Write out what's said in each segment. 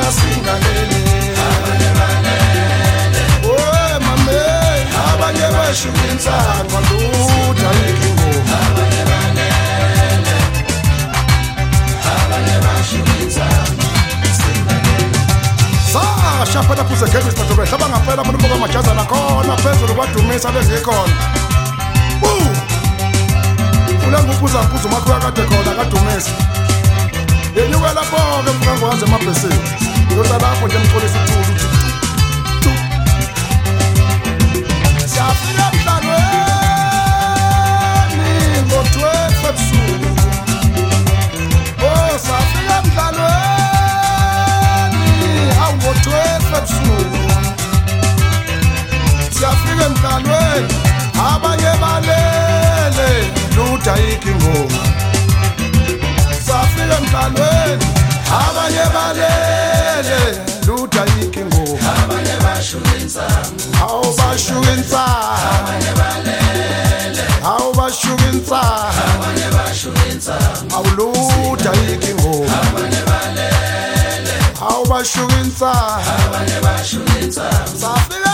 singalele oh mame abanye bashukinsa kwaluta ingoma Sasha phela phuze game isiphatho hlaba ngaphela abantu bokamajaza nakhona phezulu kwadumisa bezikhona ulanguphuza mphuzo makho yakade khona kadumisa yenyuka lapho ke mkangwaze emabhesini yota lapho nje mxolisa uthulu siyafika mhlalweni ngo-12 ebusuku oh safika mhlalweni ngo-12 ebusuku siyafika emhlalweni abanye balele luda ingoma safika emhlalweni abanye balele luda ingoma abanye bashukinsa awu bashukinsa abanye balele awu bashukinsa abanye bashukinsa awu luda ingoma abanye balele awu bashukinsa abanye bashukinsa safika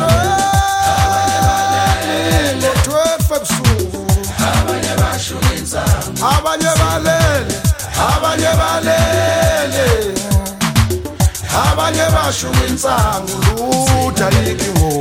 emhlalweni ngo-12 ebusuku abanye bashukinsa abanye balele abanye balele abanye bashukinsa nguluda ingoma